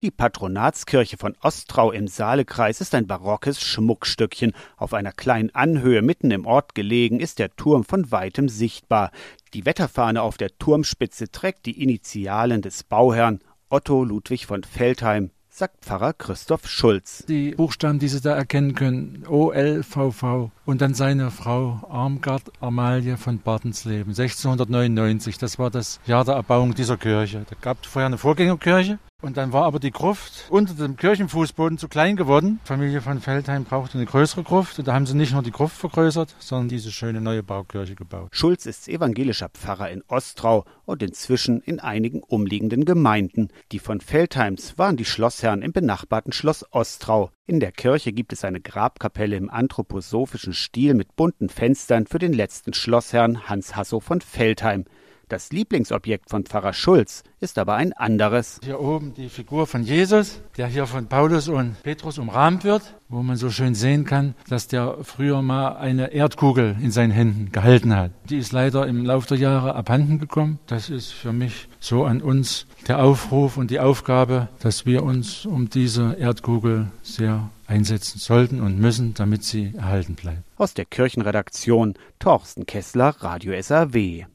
Die Patronatskirche von Ostrau im Saalekreis ist ein barockes Schmuckstückchen. Auf einer kleinen Anhöhe mitten im Ort gelegen ist der Turm von weitem sichtbar. Die Wetterfahne auf der Turmspitze trägt die Initialen des Bauherrn Otto Ludwig von Veltheim, sagt Pfarrer Christoph Schulz. Die Buchstaben, die Sie da erkennen können, OLVV und dann seine Frau Armgard Amalie von Bartensleben, 1699, das war das Jahr der Erbauung dieser Kirche. Da gab es vorher eine Vorgängerkirche. Und dann war aber die Gruft unter dem Kirchenfußboden zu klein geworden. Die Familie von Veltheim brauchte eine größere Gruft. Und da haben sie nicht nur die Gruft vergrößert, sondern diese schöne neue Baukirche gebaut. Schulz ist evangelischer Pfarrer in Ostrau und inzwischen in einigen umliegenden Gemeinden. Die von Veltheims waren die Schlossherren im benachbarten Schloss Ostrau. In der Kirche gibt es eine Grabkapelle im anthroposophischen Stil mit bunten Fenstern für den letzten Schlossherrn Hans Hassow von Veltheim. Das Lieblingsobjekt von Pfarrer Schulz ist aber ein anderes. Hier oben die Figur von Jesus, der hier von Paulus und Petrus umrahmt wird, wo man so schön sehen kann, dass der früher mal eine Erdkugel in seinen Händen gehalten hat. Die ist leider im Laufe der Jahre abhanden gekommen. Das ist für mich so an uns der Aufruf und die Aufgabe, dass wir uns um diese Erdkugel sehr einsetzen sollten und müssen, damit sie erhalten bleibt. Aus der Kirchenredaktion Torsten Kessler, Radio SAW.